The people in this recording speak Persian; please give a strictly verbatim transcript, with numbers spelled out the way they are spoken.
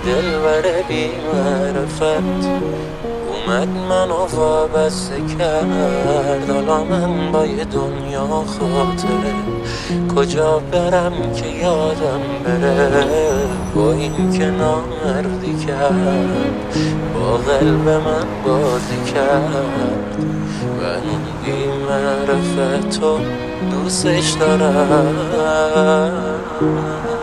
دلبر بی معرفت اومد منو وابسته کرد. حالا من با یه دنیا خاطره کجا برم که یادم بره. با این که نامردی کرد با قلب من بازی کرد. من اون بی معرفتو دوستش دارم.